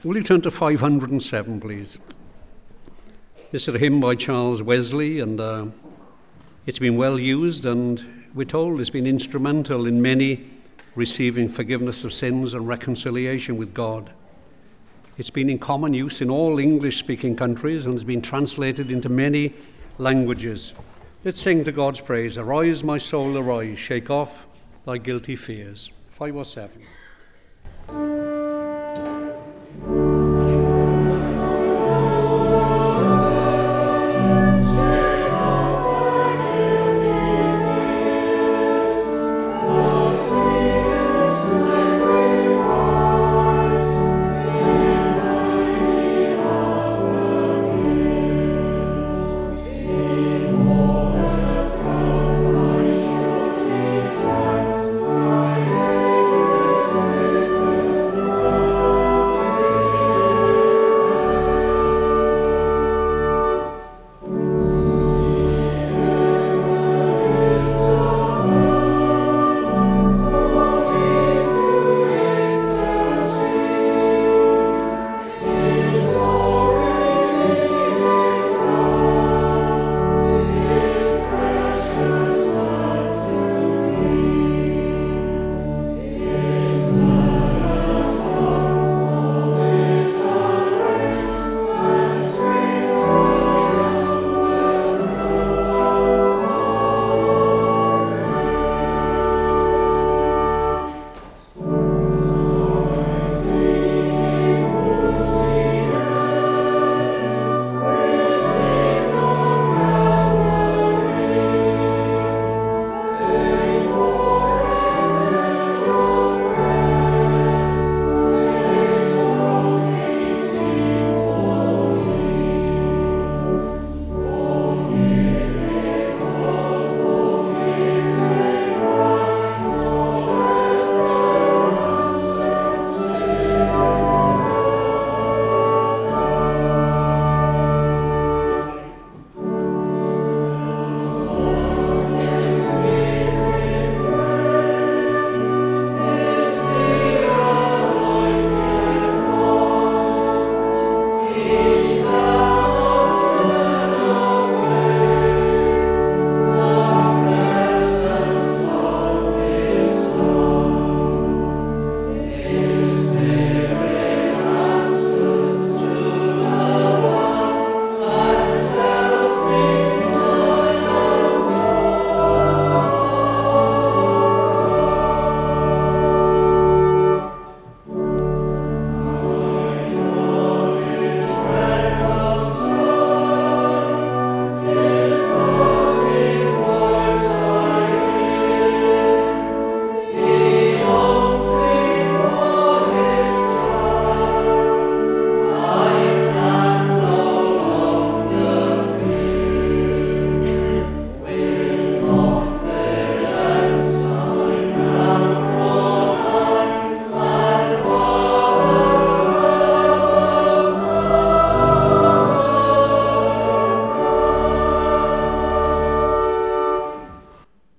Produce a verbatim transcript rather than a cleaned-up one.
Will you turn to five hundred seven, please? This is a hymn by Charles Wesley, and uh, it's been well used, and we're told it's been instrumental in many receiving forgiveness of sins and reconciliation with God. It's been in common use in all English-speaking countries and has been translated into many languages. Let's sing to God's praise. Arise, my soul, arise, shake off thy guilty fears. five oh seven.